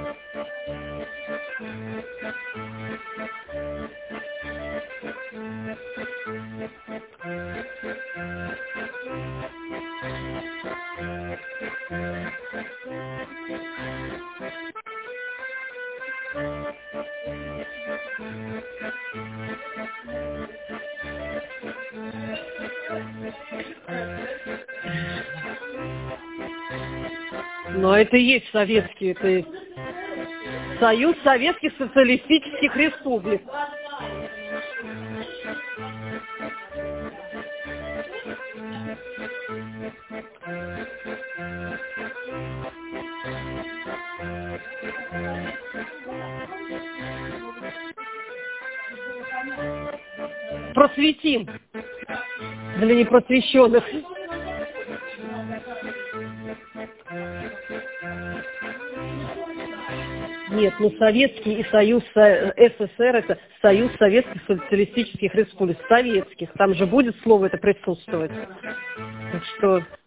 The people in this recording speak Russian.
Но это и есть советский, это и Союз Советских Социалистических Республик. Просветим для непросвещенных. Нет, ну Советский и Союз СССР это Союз Советских Социалистических Республик. Советских. Там же будет слово это присутствовать. Так что...